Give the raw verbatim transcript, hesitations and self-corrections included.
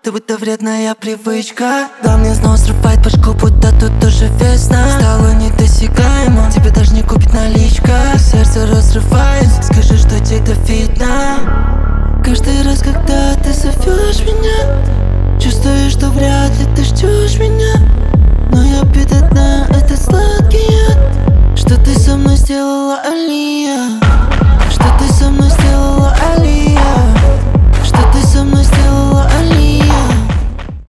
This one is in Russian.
Ты будто вредная привычка. Да, мне снова срывает башку, будто тут тоже весна. Стало недосягаемо, тебе даже не купить наличка. Сердце разрывается, скажи, что тебе это видно. Каждый раз, когда ты зовешь меня, чувствую, что вряд ли ты ждешь меня. Но я пью до дна этот сладкий яд, что ты со мной сделала, Али.